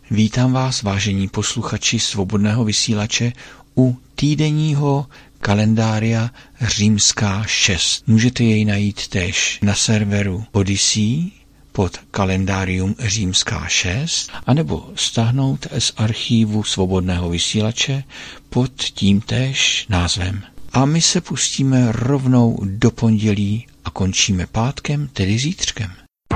Vítám vás, vážení posluchači Svobodného vysílače, u týdenního kalendária Římská 6. Můžete jej najít též na serveru Odyssey pod kalendárium Římská 6, anebo stáhnout z archívu Svobodného vysílače pod tímtéž názvem. A my se pustíme rovnou do pondělí a končíme pátkem, tedy zítřkem.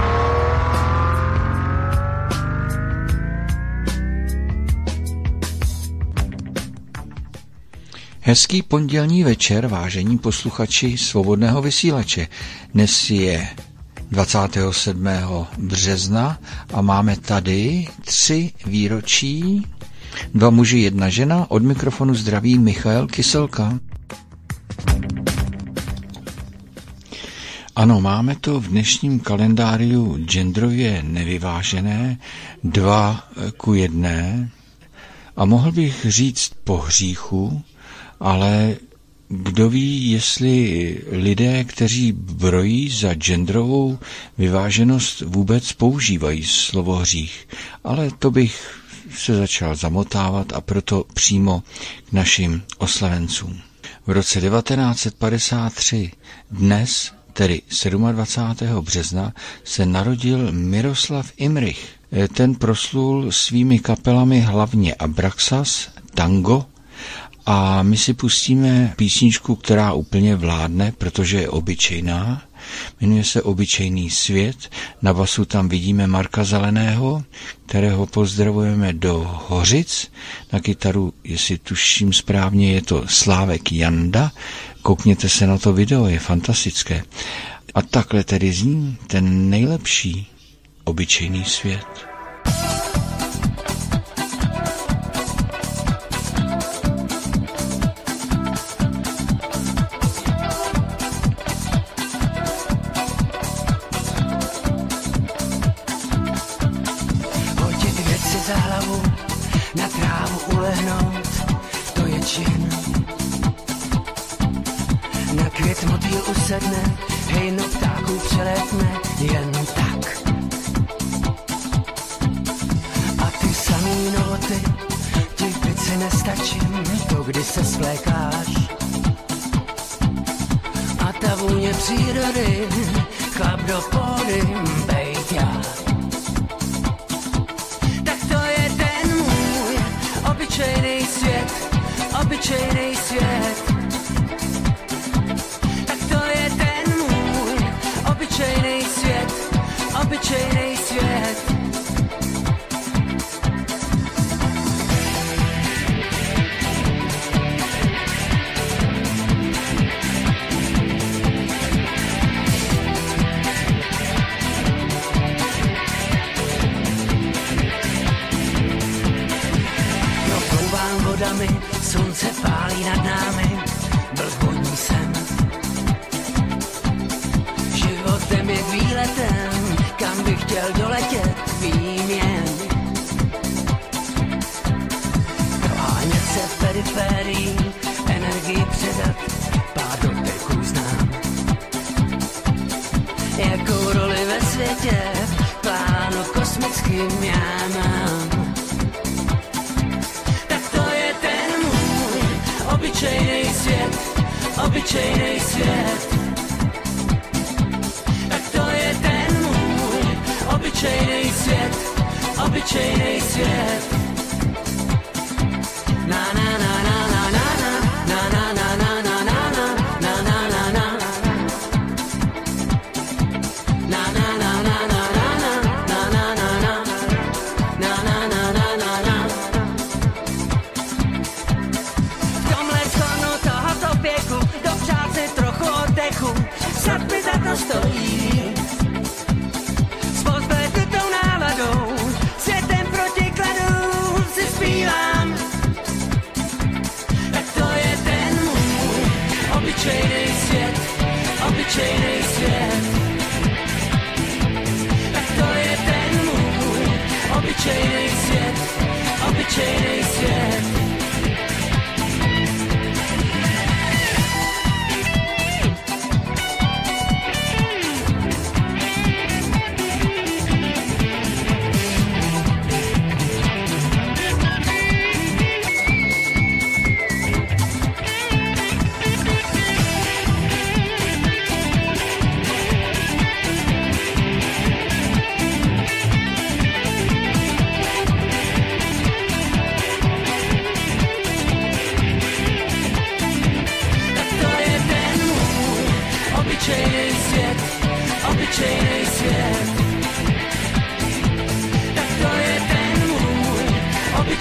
Hezký pondělní večer, vážení posluchači Svobodného vysílače. Dnes je 27. března a máme tady 3 výročí. 2 muži, 1 žena. Od mikrofonu zdraví Michael Kyselka. Ano, máme to v dnešním kalendáriu genderově nevyvážené 2:1 a mohl bych říct po hříchu, ale kdo ví, jestli lidé, kteří brojí za genderovou vyváženost, vůbec používají slovo hřích. Ale to bych se začal zamotávat a proto přímo k našim oslavencům. V roce 1953 dnes, tedy 27. března, se narodil Miroslav Imrich. Ten proslul svými kapelami hlavně Abraxas, tango, a my si pustíme písničku, která úplně vládne, protože je obyčejná. Jmenuje se Obyčejný svět. Na basu tam vidíme Marka Zeleného, kterého pozdravujeme do Hořic. Na kytaru, jestli tuším správně, je to Slávek Janda. Koukněte se na to video, je fantastické. A takhle tedy zní ten nejlepší Obyčejný svět. Za hlavu, na trávu ulehnout, to je čin. Na květ motýl usedne, hejno ptáků přelétne, jen tak. A ty samý novoty, ti v pici nestačím, to kdy se svlékáš. A ta vůně přírody, chlap do pódy, bejt já. Obyčejný svět, obyčejný svět. Tak to je ten můj obyčejný svět, obyčejný svět. Slunce pálí nad námi, blbodní jsem. Životem je výletem, kam bych chtěl doletět, vím jen. Prohánět se v periferii, energii předat, pár doteků znám. Jakou roli ve světě, plánu kosmickým já mám. Obyčejný svět, obyčejný svět. Tak to je ten můj obyčejný svět, obyčejný svět. Na na na na na na na na na na na na na na na na na. Na na na na na na na na na na. Na na na na na na. Dopřát si trochu oddechu, snad mi za to stojí. S pozbledutou náladou, světem protikladů si zpívám. Tak to je ten můj obyčejný svět, obyčejný svět. Tak to je ten můj obyčejný svět, obyčejný svět.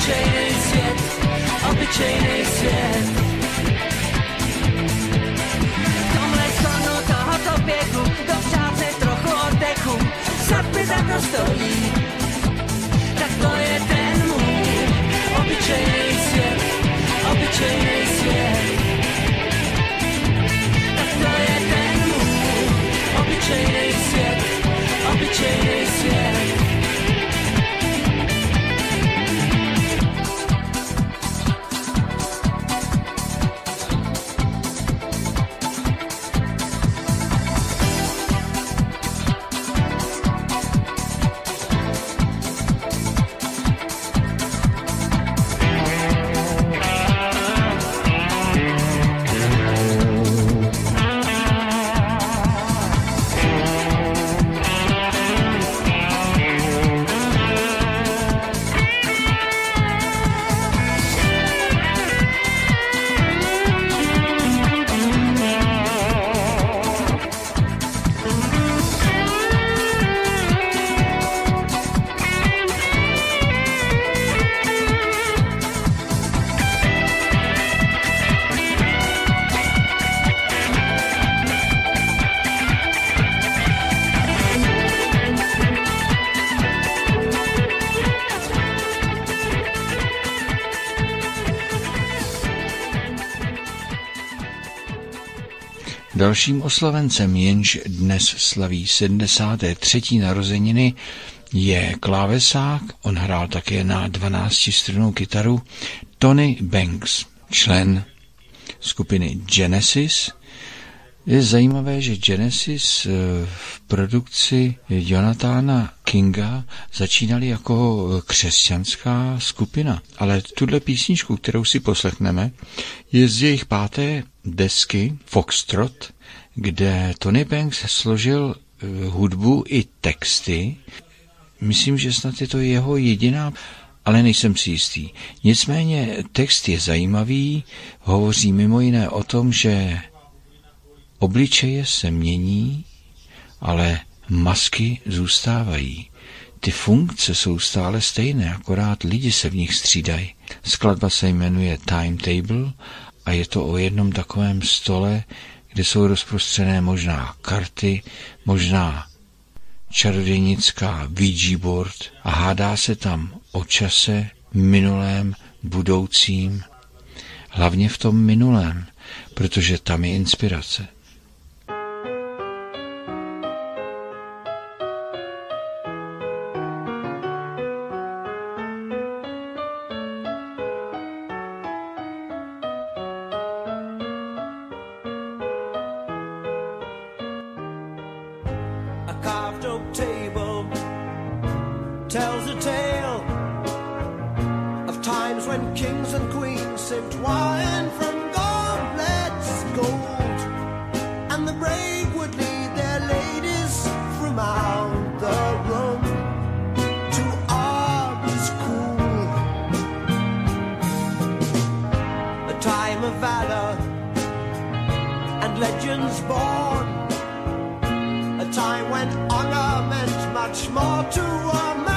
Obyčejnej svět, obyčejnej svět. V tomhle stanu tohoto běhu, dopřát se trochu oddechu, snad mi za to stojí. Tak to je ten můj obyčejnej svět, obyčejnej svět. Tak to je ten můj obyčejnej svět, obyčejnej svět. Dalším oslavencem, jenž dnes slaví 73. narozeniny, je klávesák, on hrál také na 12strunnou kytaru, Tony Banks, člen skupiny Genesis. Je zajímavé, že Genesis v produkci Jonathana Kinga začínali jako křesťanská skupina, ale tuhle písničku, kterou si poslechneme, je z jejich 5. desky Foxtrot, kde Tony Banks složil hudbu i texty. Myslím, že snad je to jeho jediná, ale nejsem si jistý. Nicméně text je zajímavý, hovoří mimo jiné o tom, že obličeje se mění, ale masky zůstávají. Ty funkce jsou stále stejné, akorát lidi se v nich střídají. Skladba se jmenuje Timetable a je to o jednom takovém stole, kde jsou rozprostřené možná karty, možná čarodějnická Ouija board a hádá se tam o čase, minulém, budoucím, hlavně v tom minulém, protože tam je inspirace. Tells a tale of times when kings and queens sipped wine from goblets gold, and the brave would lead their ladies from out the room to arms cool. A time of valor and legends born, a time when honor meant much more to a man.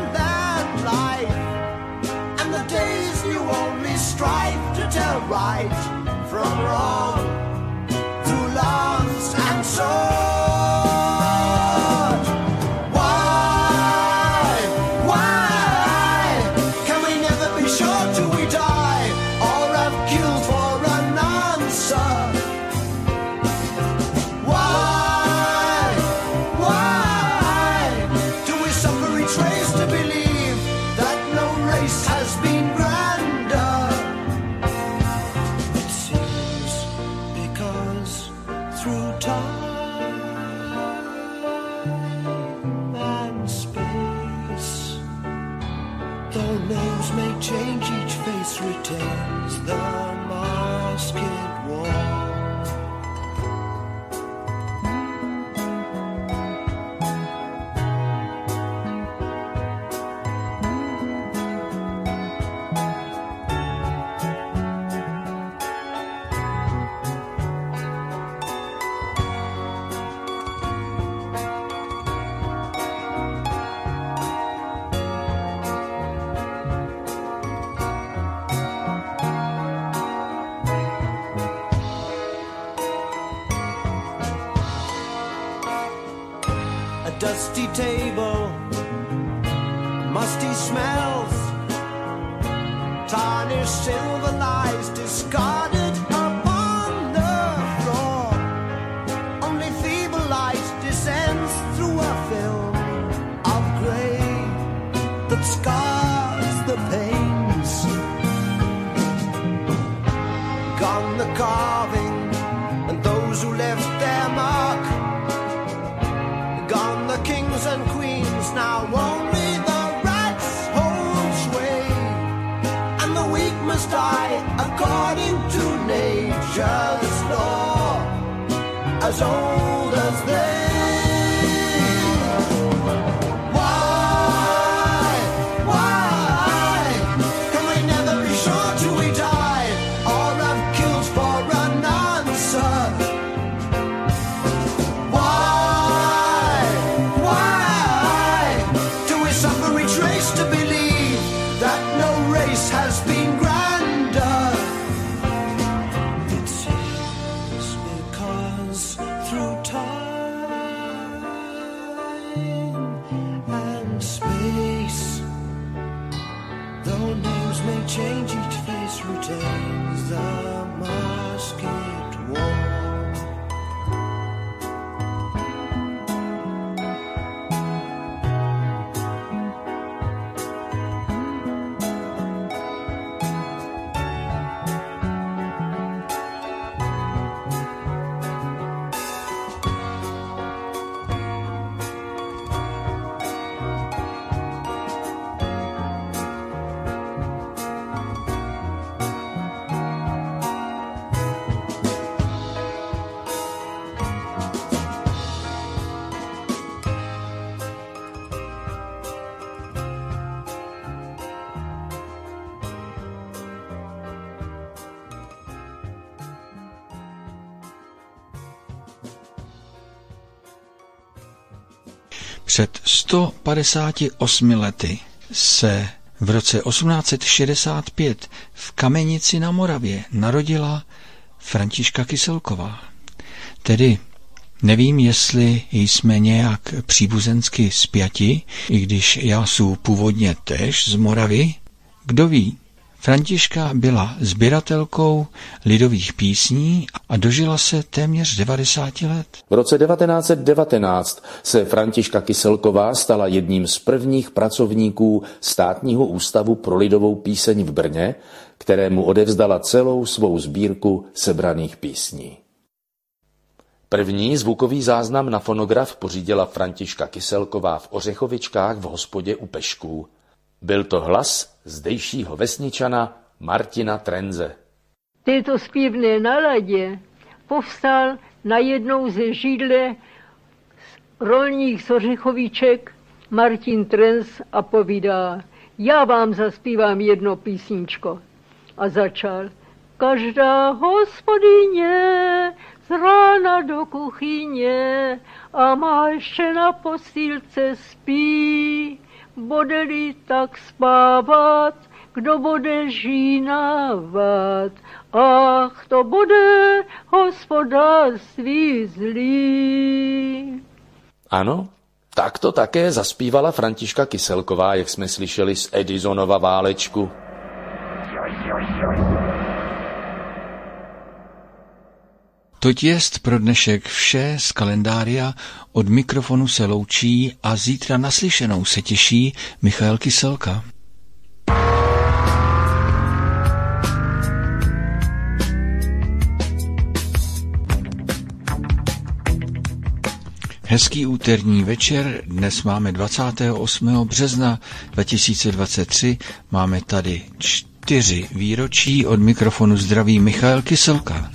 Days knew only strife to tell right from wrong through lance and sword. Why can we never be sure till we die, or have killed for an answer? Why do we suffer each race to believe that no race has been grander? It seems because through time and space, though names may change, each face retains the masked wall. dusty table, musty smells, tarnished silver lies discarded upon the floor. Only feeble light descends through a film of grey that scars the panes. Gone the carving and those who left their mark. Gone the kings and queens, now only the rats hold sway. And the weak must die according to nature's law, as old as they. Change, each face retains the masked wall. Před 158 lety se v roce 1865 v Kamenici na Moravě narodila Františka Kyselková. Tedy nevím, jestli jsme nějak příbuzensky spjati, i když já jsem původně též z Moravy. Kdo ví? Františka byla sběratelkou lidových písní a dožila se téměř 90 let. V roce 1919 se Františka Kyselková stala jedním z prvních pracovníků Státního ústavu pro lidovou píseň v Brně, kterému odevzdala celou svou sbírku sebraných písní. První zvukový záznam na fonograf pořídila Františka Kyselková v Ořechovičkách v hospodě u Pešků. Byl to hlas zdejšího vesničana Martina Trenze. V této zpěvné náladě povstal najednou ze židle rolník z Ořechoviček Martin Trenz a povídá: já vám zaspívám jedno písničko. A začal: každá hospodyně z rána do kuchyně a má ještě na postýlce spí. Bude-li tak spávat, kdo bude žínávat, ach, to bude hospodářství zlý. Ano, tak to také zaspívala Františka Kyselková, jak jsme slyšeli z Edisonova Válečku. Toť jest pro dnešek vše z kalendária, od mikrofonu se loučí a zítra naslyšenou se těší Michael Kyselka. Hezký úterní večer, dnes máme 28. března 2023, máme tady 4 výročí, od mikrofonu zdraví Michael Kyselka.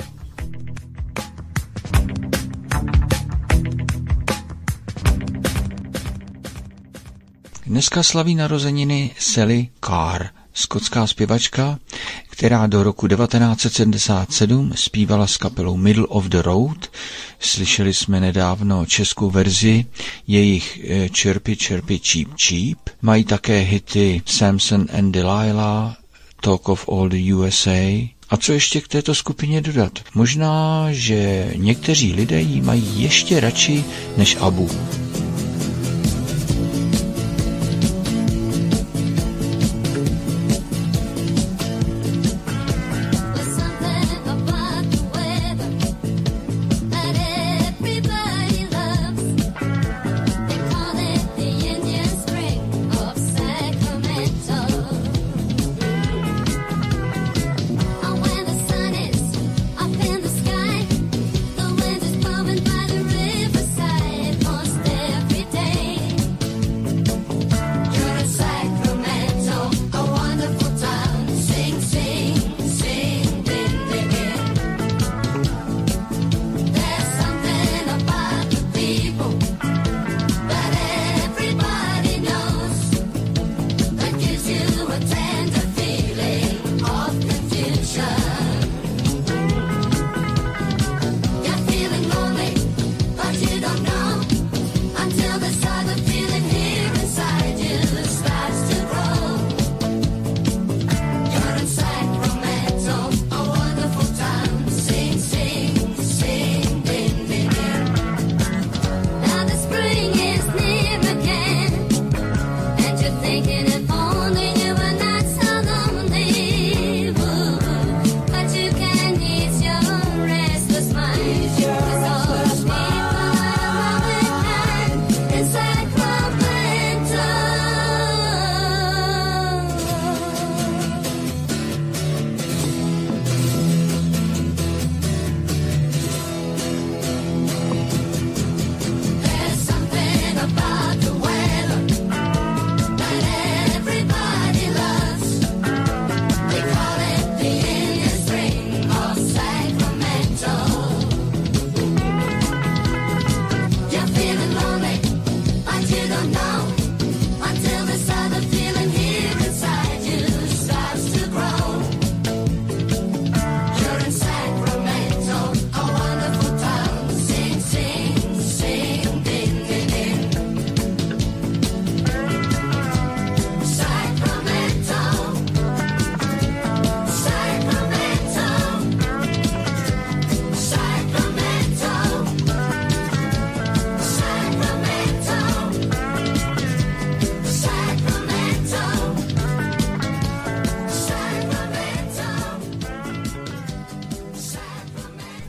Dneska slaví narozeniny Sally Carr, skotská zpěvačka, která do roku 1977 zpívala s kapelou Middle of the Road. Slyšeli jsme nedávno českou verzi jejich Chirpy Chirpy Cheep Cheep. Mají také hity Samson and Delilah, Talk of All the USA. A co ještě k této skupině dodat? Možná, že někteří lidé ji mají ještě radši než Abu.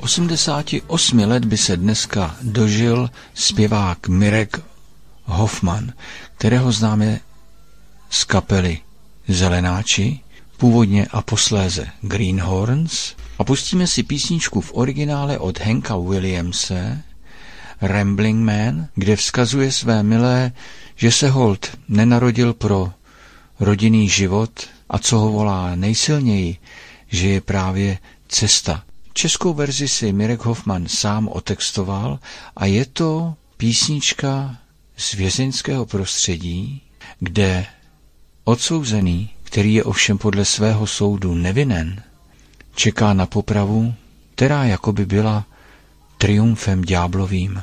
88 let by se dneska dožil zpěvák Mirek Hoffman, kterého známe z kapely Zelenáči, původně a posléze Greenhorns, a pustíme si písničku v originále od Hanka Williamse, Rambling Man, kde vzkazuje své milé, že se holt nenarodil pro rodinný život a co ho volá nejsilněji, že je právě cesta. Českou verzi si Mirek Hoffman sám otextoval a je to písnička z vězeňského prostředí, kde odsouzený, který je ovšem podle svého soudu nevinen, čeká na popravu, která jakoby byla triumfem ďáblovým.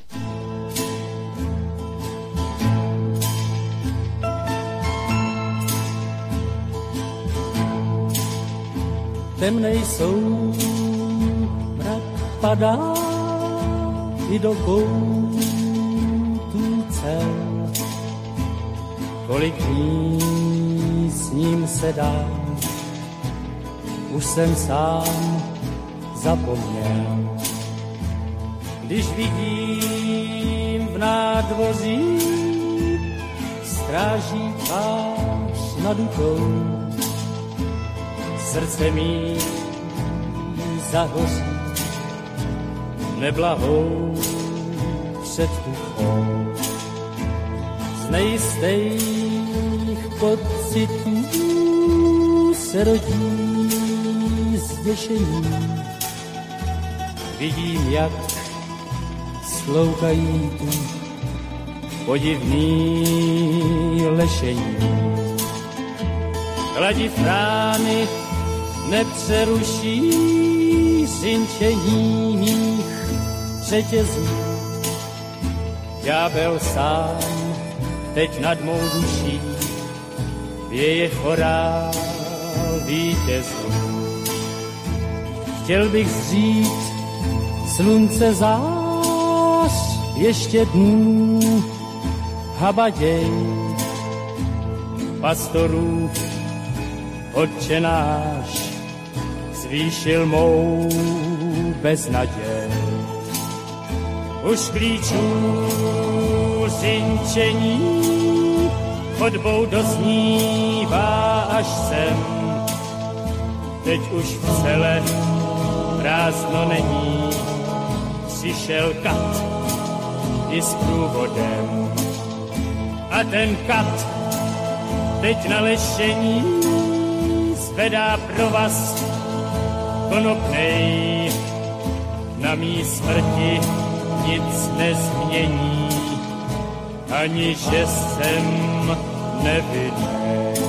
Temnej soud, mrak padá i do koutů cel. Kolik dní s ním se dá, už jsem sám zapomněl. Když vidím v nádvoří strážíka nadutou, srdce mi zahoří neblahou předtuchou. Z nejistých pocitů se rodí zděšení. Vidím, jak sloukají tu podivný lešení. Kladiv rány nepřeruší zřinčení mých řetězů. Ďábel sám teď nad mou duší věje chorál vítězů. Chtěl bych zřít slunce zář ještě dnů habaděj pastorů. Otče náš zvýšil mou beznaděj. Už klíčů řinčení chodbou doznívá až sem. Teď už v celé prázdno není, přišel kat i s průvodem. A ten kat teď na lešení zvedá provaz konopnej. Na mý smrti nic nezmění, ani že jsem nevinný.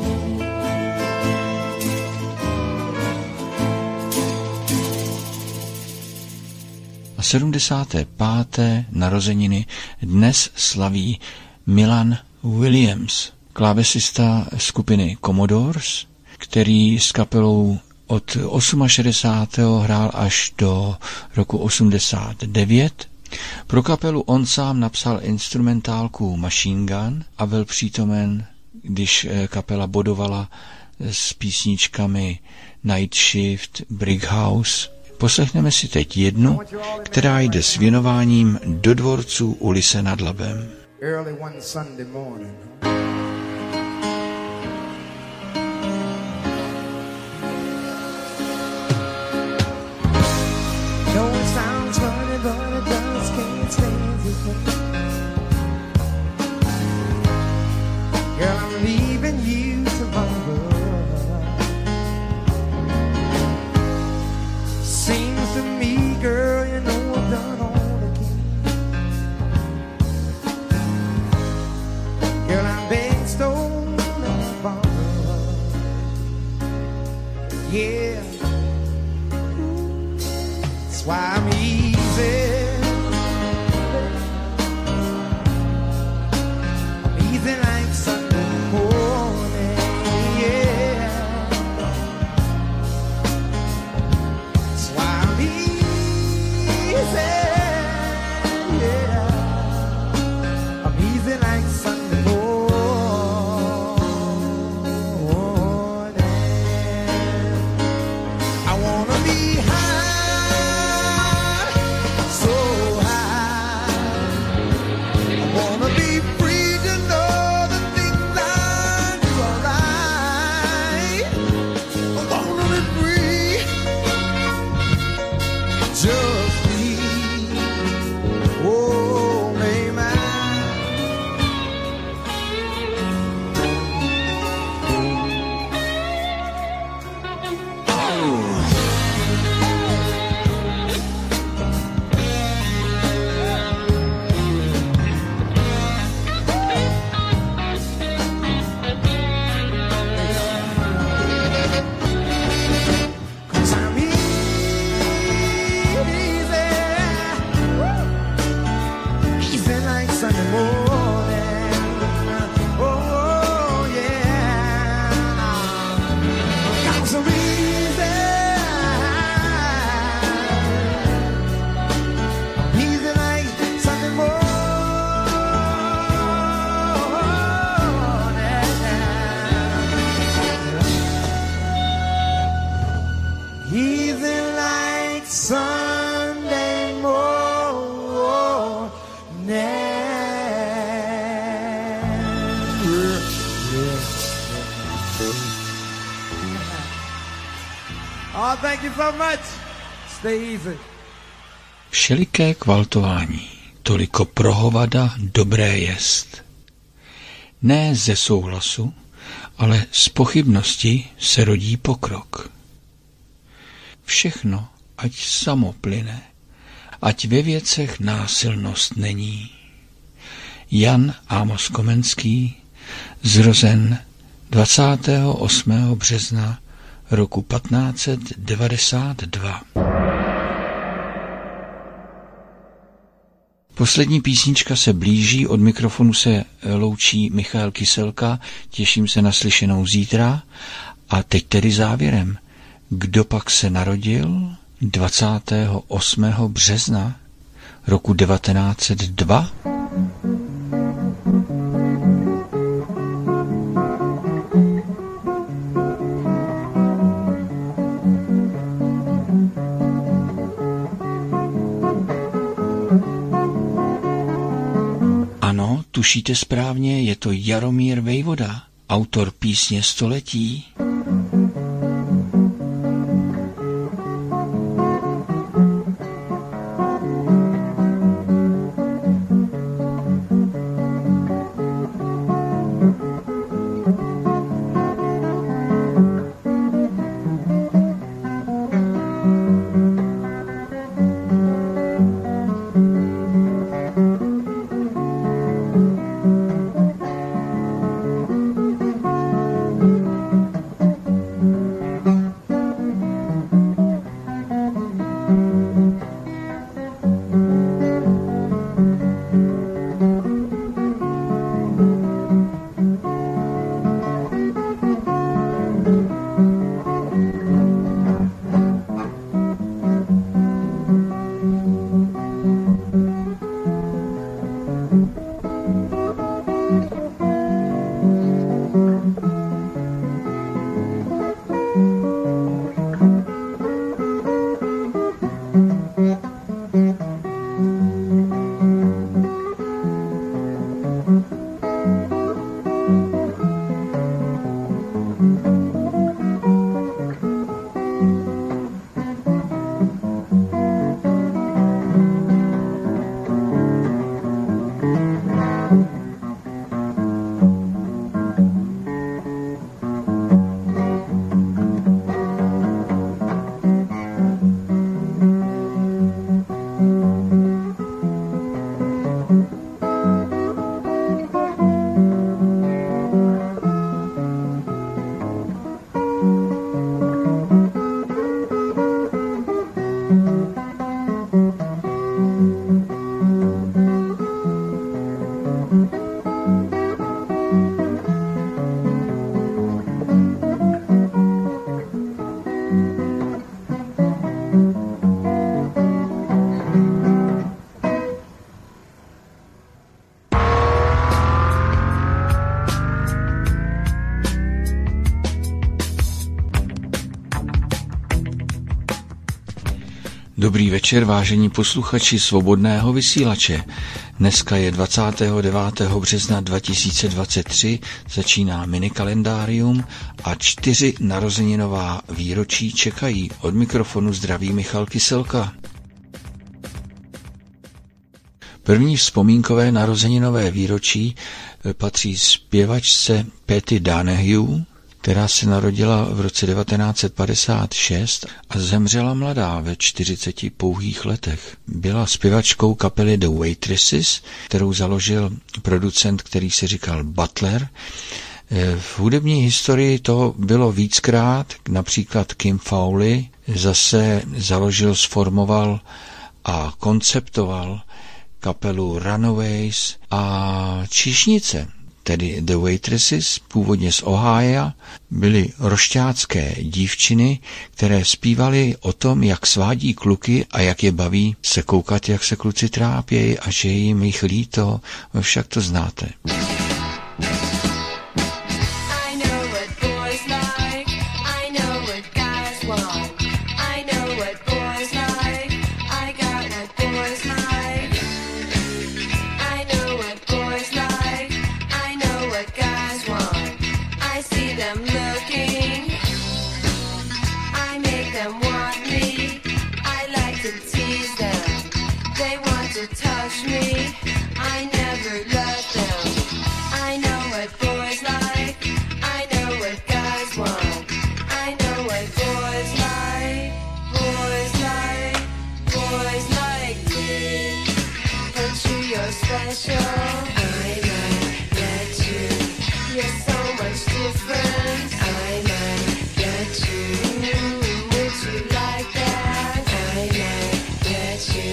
A 75. narozeniny dnes slaví Milan Williams, klávesista skupiny Commodores, který s kapelou od 68. hrál až do roku 89. Pro kapelu on sám napsal instrumentálku Machine Gun a byl přítomen, když kapela bodovala s písničkami Night Shift, Brick House. Poslechneme si teď jednu, která jde s věnováním do dvorců u Lise nad Labem. Early one Sunday morning. Though it sounds funny, but it just can't stand it. Girl, I'm leaving you tomorrow. Seems to me, girl, you know I've done all I can. Girl, I'm begging, stone and borrowed. Yeah, that's why I'm easy. I'm easy like Sunday morning. Yeah, that's why I'm easy. Yeah, I'm easy like Sunday morning. I wanna be high Oh, thank you so much. Stay easy. Všeliké kvaltování, toliko prohovada dobré jest. Ne ze souhlasu, ale z pochybnosti se rodí pokrok. Všechno, ať samo plyne, ať ve věcech násilnost není. Jan Amos Komenský, zrozen 28. března roku 1592. Poslední písnička se blíží, od mikrofonu se loučí Michal Kyselka, těším se na slyšenou zítra a teď tedy závěrem. Kdo pak se narodil 28. března roku 1902? Ano, tušíte správně, je to Jaromír Vejvoda, autor písně Století. Dobrý večer, vážení posluchači Svobodného vysílače. Dneska je 29. března 2023, začíná minikalendárium a 4 narozeninová výročí čekají. Od mikrofonu zdraví Michal Kyselka. První vzpomínkové narozeninové výročí patří zpěvačce Patty Donahue, která se narodila v roce 1956 a zemřela mladá ve 40 pouhých letech. Byla zpěvačkou kapely The Waitresses, kterou založil producent, který se říkal Butler. V hudební historii to bylo víckrát, například Kim Fowley zase založil, sformoval a konceptoval kapelu Runaways a Číšnice. Tedy The Waitresses, původně z Ohája, byly rošťácké dívčiny, které zpívaly o tom, jak svádí kluky a jak je baví se koukat, jak se kluci trápějí a že je jim jich líto, však to znáte. Them special. I might get you. You're so much different. I might get you. Would you like that? I might get you.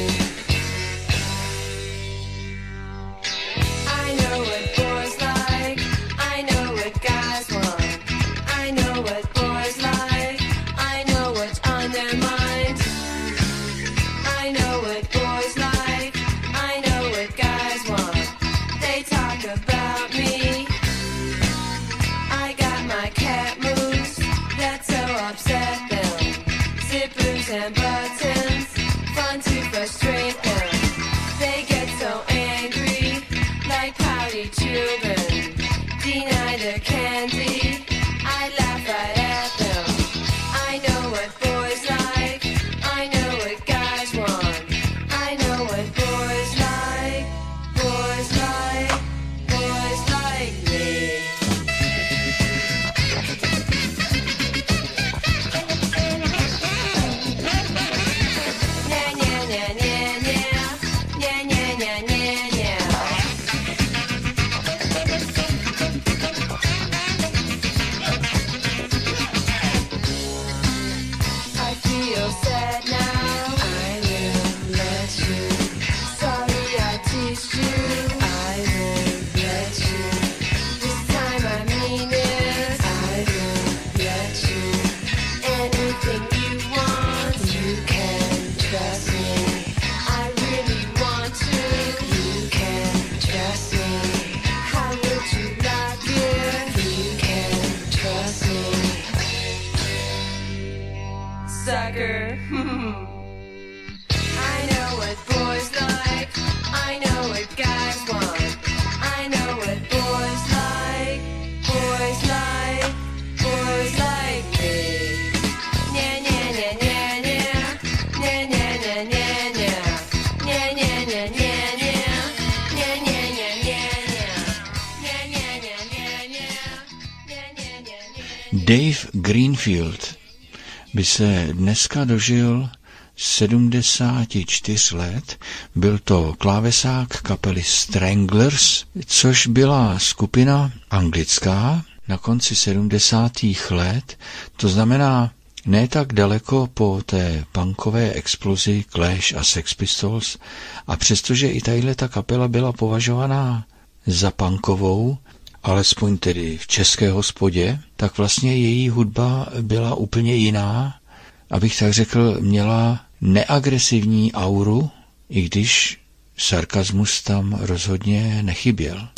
I know what boys like. I know what guys want. I know what boys like. I know what's on their mind. I know what boys like. I know what guys want. They talk about me. I got my cat moves that so upset them. Zippers and buttons, fun to frustrate them. They get so angry, like pouty children. Deny their candy, I laugh right at them. I know what boys like, I know what guys want. I know what boys like, boys like, boys like me. Nya nya nya nya nya, nya nya nya nya nya. I feel sad now. I will let you. Sorry I teased you. I will let you. This time I mean it. I will let you. Anything you want, you can trust me. I really want to. You can trust me. How would you like it? You can trust me. Sucker. I know what boys like. I know what guys want. I know what boys like. Boys like. Boys like me. Nya nya nya nya nya. Nya nya nya nya nya. Nya nya nya nya nya. Nya nya nya nya nya. Nya nya nya nya nya. Nya nya nya nya. Dave Greenfield by se dneska dožil 74 let. Byl to klávesák kapely Stranglers, což byla skupina anglická na konci 70. let. To znamená ne tak daleko po té punkové explozi Clash a Sex Pistols. A přestože i tato kapela byla považovaná za punkovou, alespoň tedy v české hospodě, tak vlastně její hudba byla úplně jiná. Abych tak řekl, měla neagresivní auru, i když sarkazmus tam rozhodně nechyběl.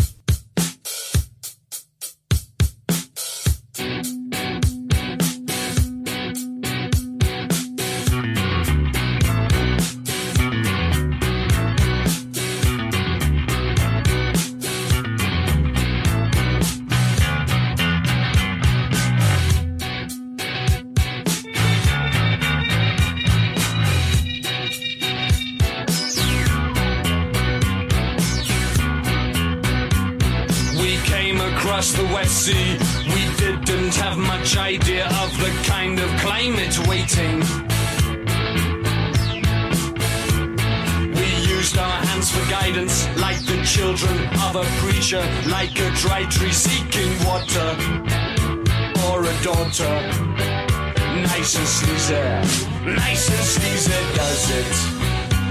Across the West Sea, we didn't have much idea of the kind of climate waiting. We used our hands for guidance, like the children of a preacher, like a dry tree seeking water, or a daughter. Nice and sleazy does it.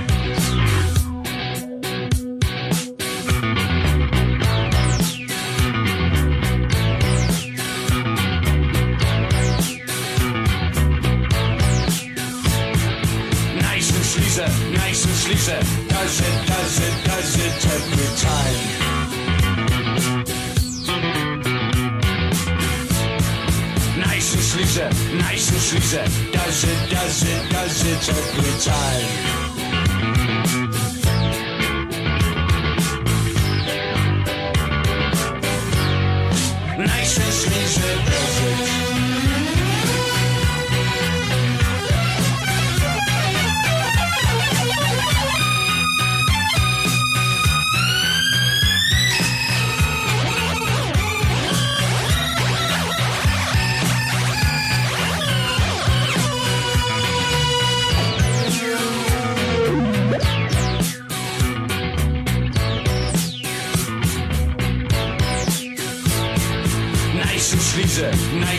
Nice and sleazy, does it every time. Nice and sleazy, does it every time. Nice and sleazy, does it.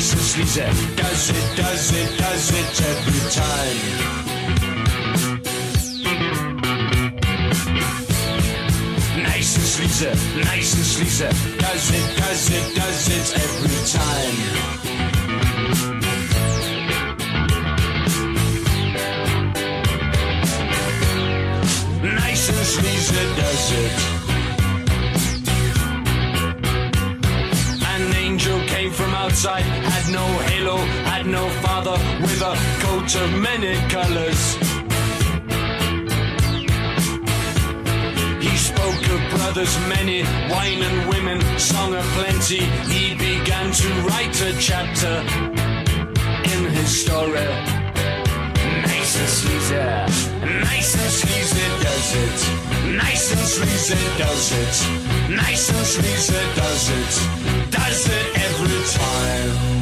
Nice and sleazy, does it every time. Nice and sleazy, does it every time. Nice and sleazy, does it. An angel came from outside, had no halo, had no father, with a coat of many colors. He spoke of brothers many, wine and women, song of plenty. He began to write a chapter in his story. Nice and sleazy, does it. Nice and sleazy, does it. Nice and sleazy, does it. Does it every time.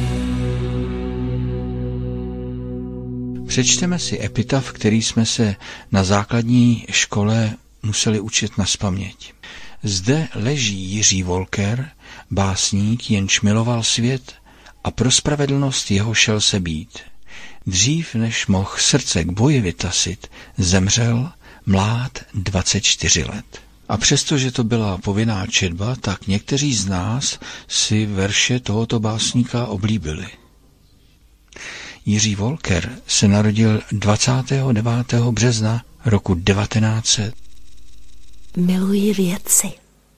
Přečteme si epitaf, který jsme se na základní škole museli učit nazpaměť. Zde leží Jiří Wolker, básník, jenž miloval svět a pro spravedlnost jeho šel se být. Dřív, než mohl srdce k boji vytasit, zemřel mlád 24 let. A přestože to byla povinná četba, tak někteří z nás si verše tohoto básníka oblíbili. Jiří Wolker se narodil 29. března roku 1900. Miluji věci,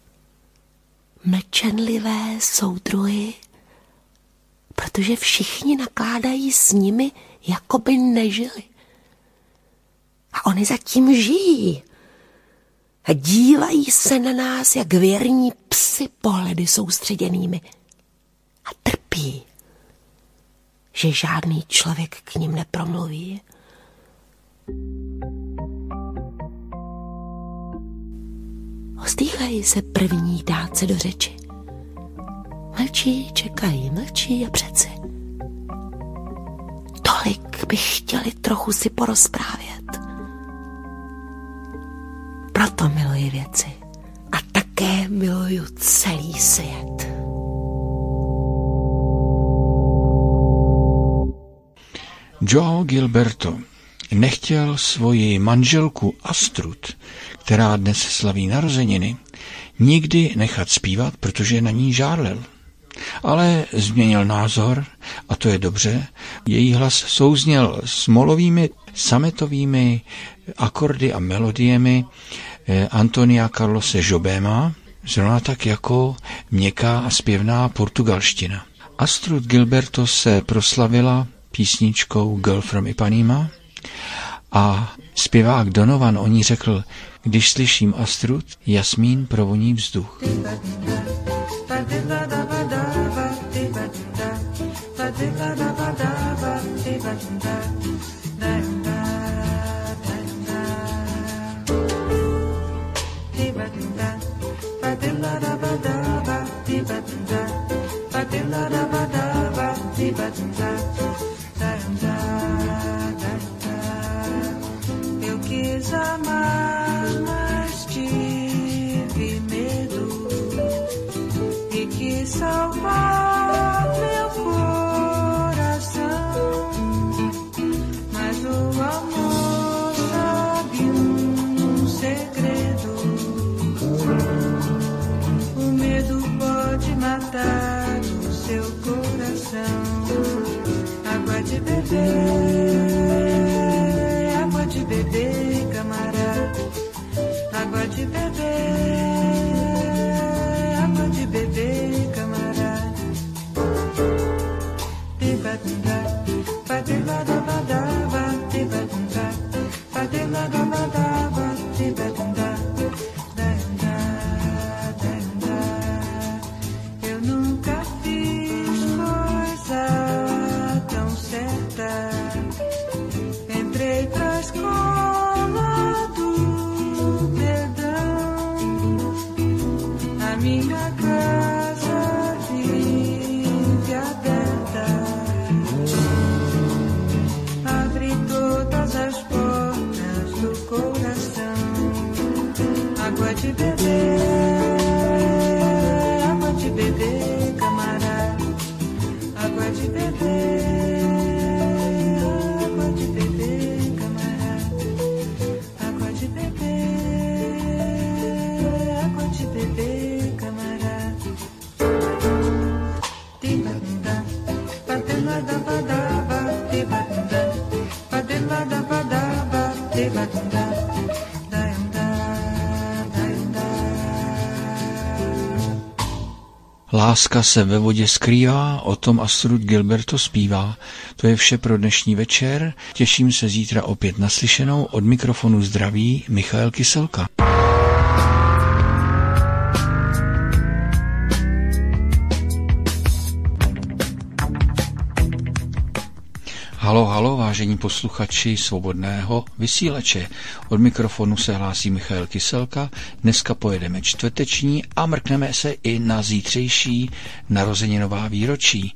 mlčenlivé soudruhy, protože všichni nakládají s nimi, jako by nežili. A oni zatím žijí a dívají se na nás, jak věrní psi pohledy soustředěnými a trpí, že žádný člověk k nim nepromluví. Ostýchají se první dát se do řeči. Mlčí, čekají, mlčí a přeci. Tolik bych chtěli trochu si porozprávět. Proto miluji věci a také miluju celý svět. João Gilberto nechtěl svoji manželku Astrud, která dnes slaví narozeniny, nikdy nechat zpívat, protože na ní žárlil. Ale změnil názor, a to je dobře. Její hlas souzněl s molovými sametovými akordy a melodiemi Antonia Carlose Jobéma, zrovna tak jako měkká a zpěvná portugalština. Astrud Gilberto se proslavila písničkou Girl from Ipanema a zpěvák Donovan o ní řekl: když slyším Astrud, jasmín provoní vzduch. Eu quis amar, mas tive medo e quis salvar meu coração, mas o amor sabe segredo. O medo pode matar o seu coração. Água de beber, camarada. Água de beber, camarada. Tibadunda, badilada-badaba, tibadunda, badilada-badaba, tibadunda, danda, danda. Eu nunca fiz coisa tão certa. Entrei pra escola do perdão. A minha casa vive aberta. Abre todas as portas do coração. Água de beber, camarada. Água de beber. Láska se ve vodě skrývá, o tom Astrud Gilberto zpívá. To je vše pro dnešní večer. Těším se zítra opět naslyšenou. Od mikrofonu zdraví Michael Kyselka. Halo, halo, vážení posluchači Svobodného vysílače. Od mikrofonu se hlásí Michael Kyselka. Dneska pojedeme čtvrteční a mrkneme se i na zítřejší narozeninová výročí.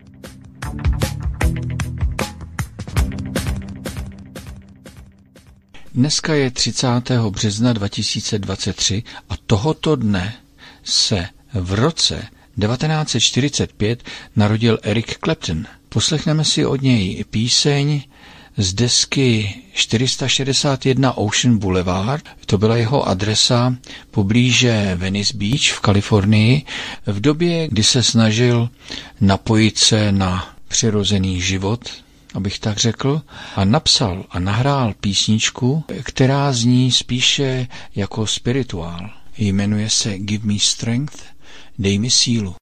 Dneska je 30. března 2023 a tohoto dne se v roce 1945 narodil Eric Clapton. Poslechneme si od něj píseň z desky 461 Ocean Boulevard. To byla jeho adresa poblíže Venice Beach v Kalifornii v době, kdy se snažil napojit se na přirozený život, abych tak řekl, a napsal a nahrál písničku, která zní spíše jako spirituál. Jmenuje se Give Me Strength, dej mi sílu.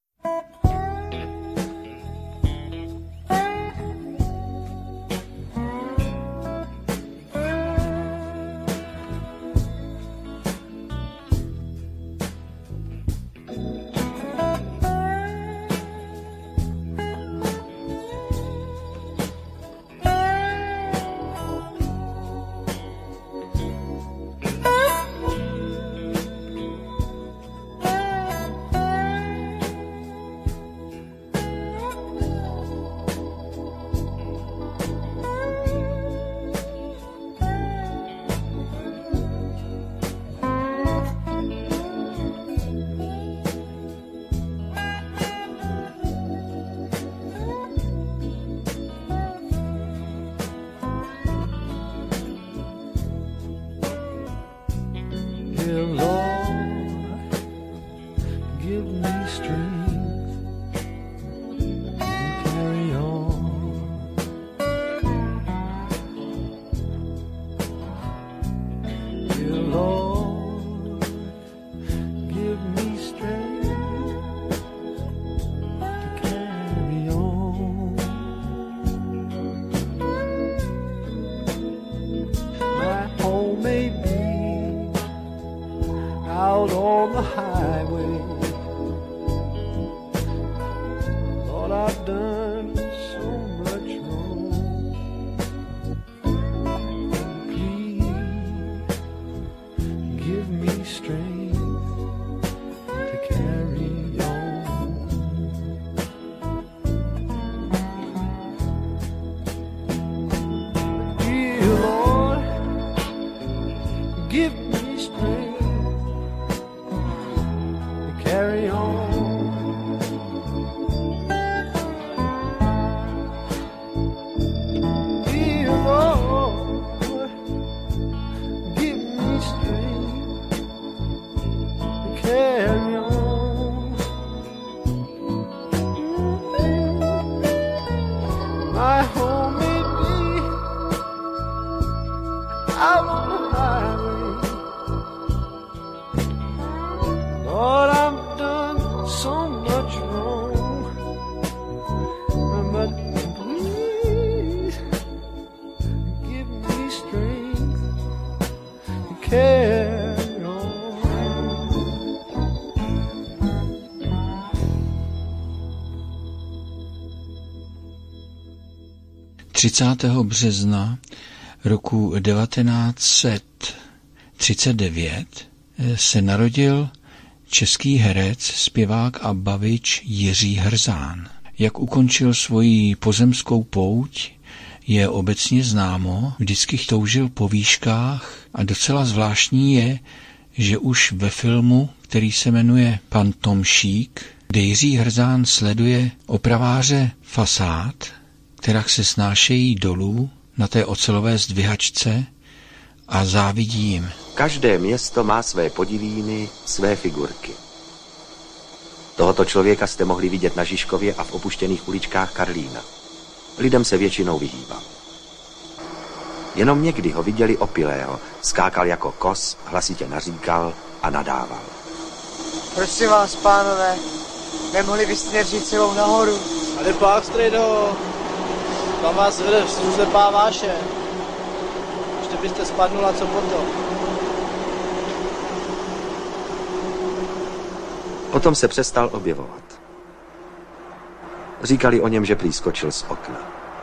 ...30. března roku 1939 se narodil český herec, zpěvák a bavič Jiří Hrzán. Jak ukončil svoji pozemskou pouť, je obecně známo, vždycky toužil po výškách a docela zvláštní je, že už ve filmu, který se jmenuje Pan Tomšík, kde Jiří Hrzán sleduje opraváře fasád, která se snášejí dolů na té ocelové zdvihačce a závidí jim. Každé město má své podivíny, své figurky. Tohoto člověka jste mohli vidět na Žižkově a v opuštěných uličkách Karlína. Lidem se většinou vyhýbal. Jenom někdy ho viděli opilého, skákal jako kos, hlasitě naříkal a nadával. Prosím vás, pánové, nemohli byste mě říct celou nahoru? Ale pak, strejdo, kam vás vede slepá váše. Ještě byste spadnula, co potom. Potom se přestal objevovat. Říkali o něm, že prý skočil z okna.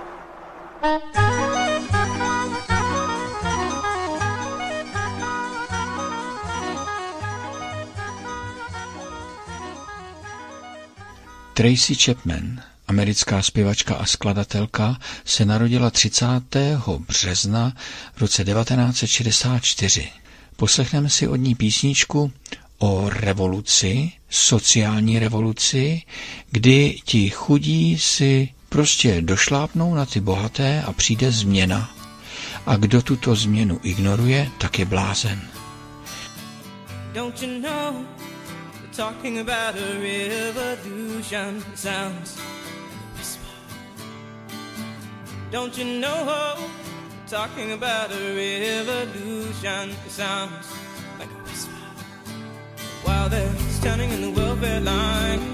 Tracy Chapman, americká zpěvačka a skladatelka, se narodila 30. března v roce 1964. Poslechneme si od ní písničku o revoluci, sociální revoluci, kdy ti chudí si prostě došlápnou na ty bohaté a přijde změna. A kdo tuto změnu ignoruje, tak je blázen. Don't you know, talking about a revolution sounds whisper. Don't you know, talking about a revolution sounds like a whisper. While they're standing in the welfare lines,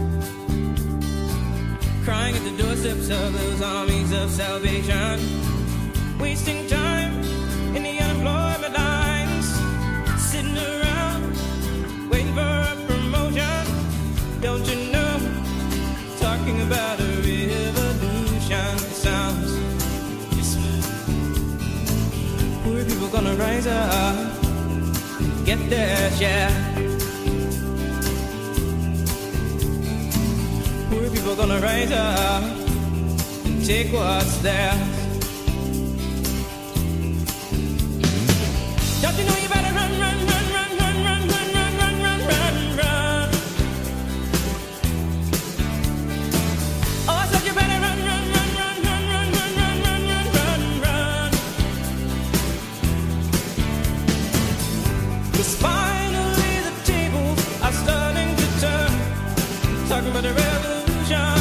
crying at the doorsteps of those armies of salvation, wasting time in the unemployment lines, sitting around waiting for a promotion. Don't you know, talking about a revolution sounds whisper. Poor people gonna rise up, get their share. Poor people gonna rise up and take what's theirs. Don't you know you better run, run, run, run, run, run, run, run, run, run, run, run. Oh, I said you better run, run, run, run, run, run, run, run, run, run, run, run. 'Cause finally the tables are starting to turn. Talking about a revolution.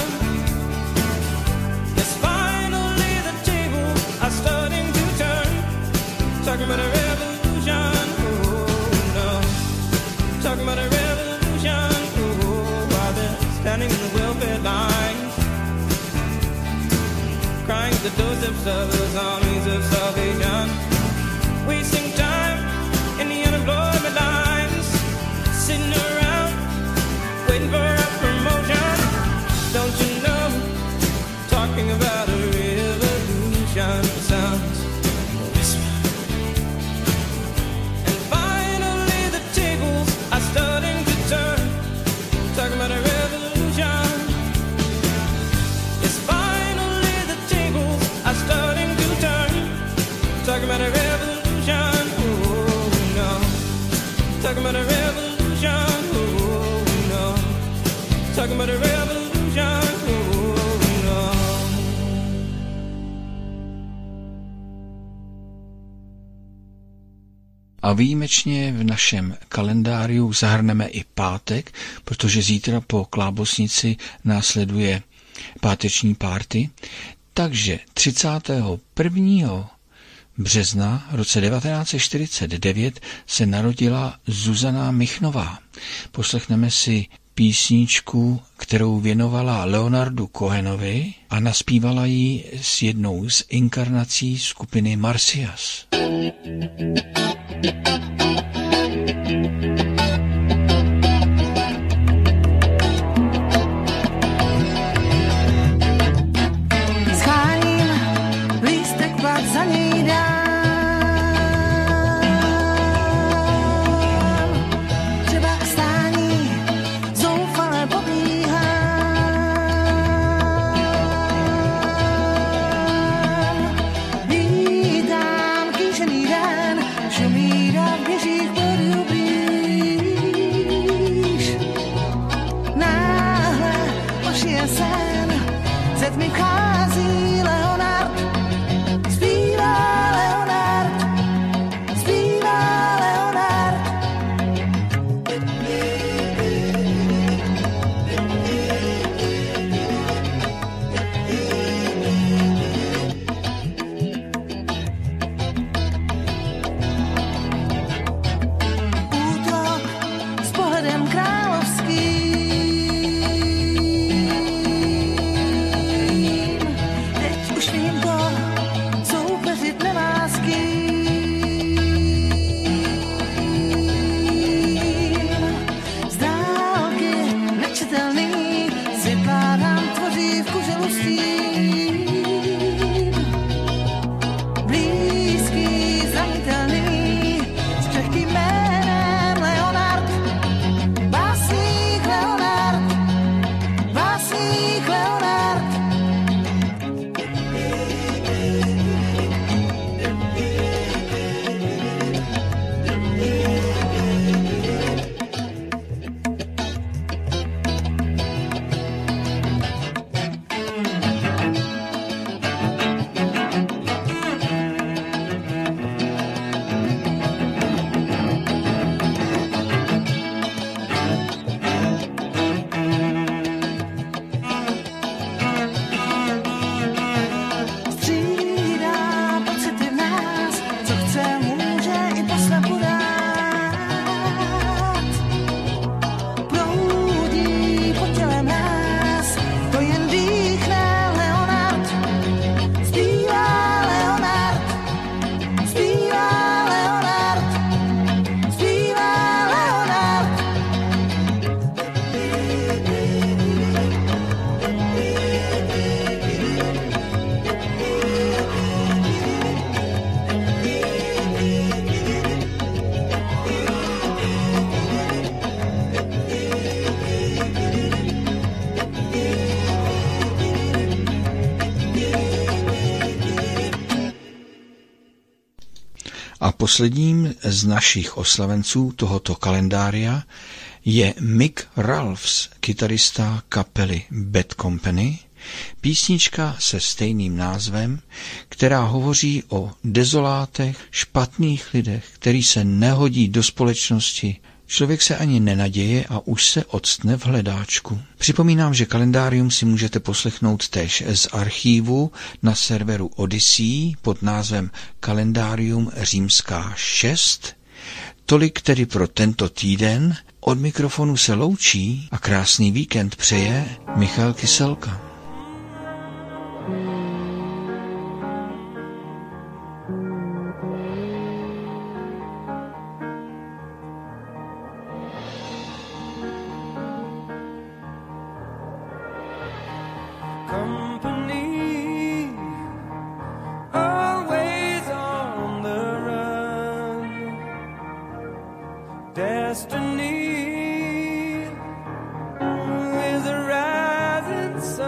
Yes, finally the tables are starting to turn. Talking about a revolution. Oh no. Talking about a revolution. Oh, while they're standing in the welfare lines, crying at the doorsteps of those armies of salvation, wasting time in the unemployment lines, sitting around waiting for a promotion. Don't you know, talking about a revolution sounds whisper. And finally the tables are starting to turn. Talking about a revolution. Yes, finally the tables are starting to turn. Talking about a revolution. Oh no. Talking about a revolution. Oh no. Talking about a revolution. Oh no. A výjimečně v našem kalendáriu zahrneme i pátek, protože zítra po Klábosnici následuje páteční párty. Takže 31. března v roce 1949 se narodila Zuzana Michnová. Poslechneme si písničku, kterou věnovala Leonardu Cohenovi a naspívala ji s jednou z inkarnací skupiny Marsyas. Scháním lístek, pak za něj dám. Třeba stání zoufale pobíhám. Vítám kýžený den, šumí dav běžích bodů blíž. Náhle ošije sen, ze tmy vchází Leonard, zpívá A posledním z našich oslavenců tohoto kalendária je Mick Ralphs, kytarista kapely Bad Company, písnička se stejným názvem, která hovoří o dezolátech, špatných lidech, který se nehodí do společnosti. Člověk se ani nenaděje a už se octne v hledáčku. Připomínám, že kalendárium si můžete poslechnout též z archívu na serveru Odyssey pod názvem Kalendarium Římská 6. Tolik tedy pro tento týden. Od mikrofonu se loučí a krásný víkend přeje Michal Kyselka. Destiny is a rising sun.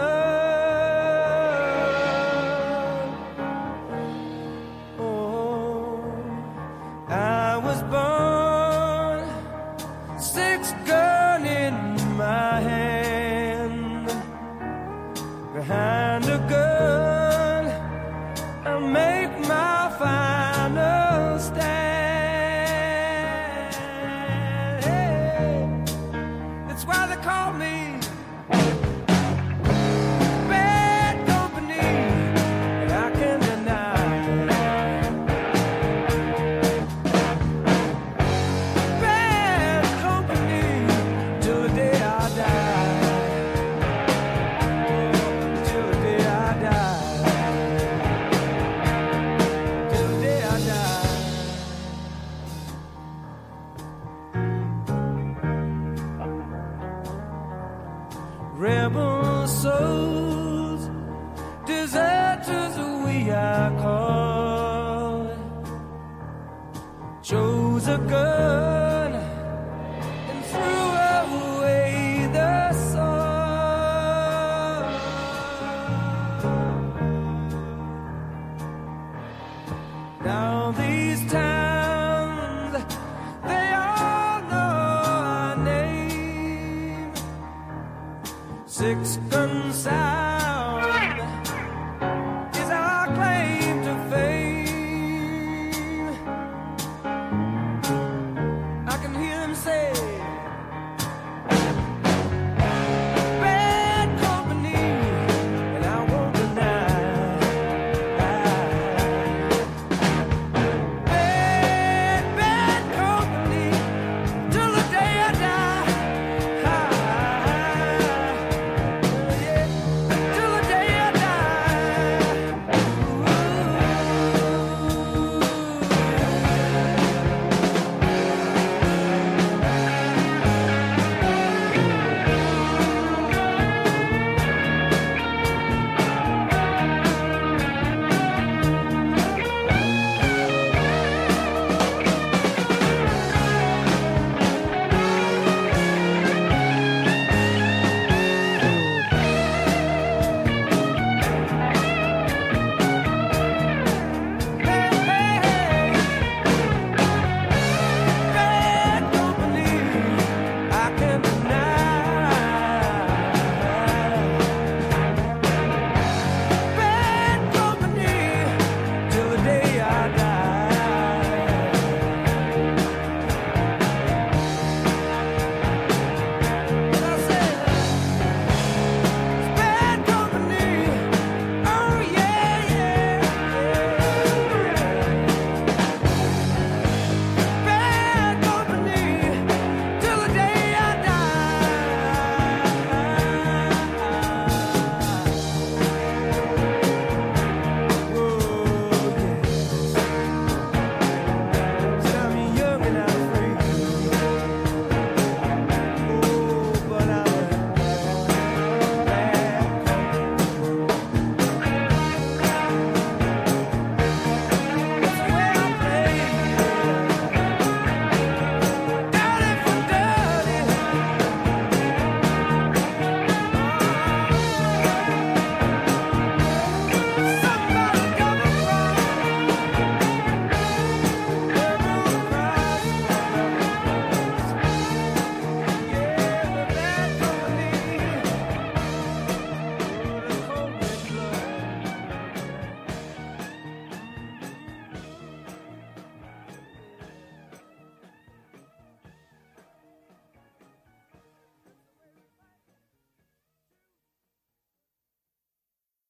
Oh, I was born, 6 gun in my hand, behind a gun, I make my final stand. Why they call me Bad Company, and I can't deny Bad Company till the day I die. Till the day I die. Till the day I die. Rebel souls, deserters we are called. Chose a gun and threw away the sword. Now these towns, they all know our name. 6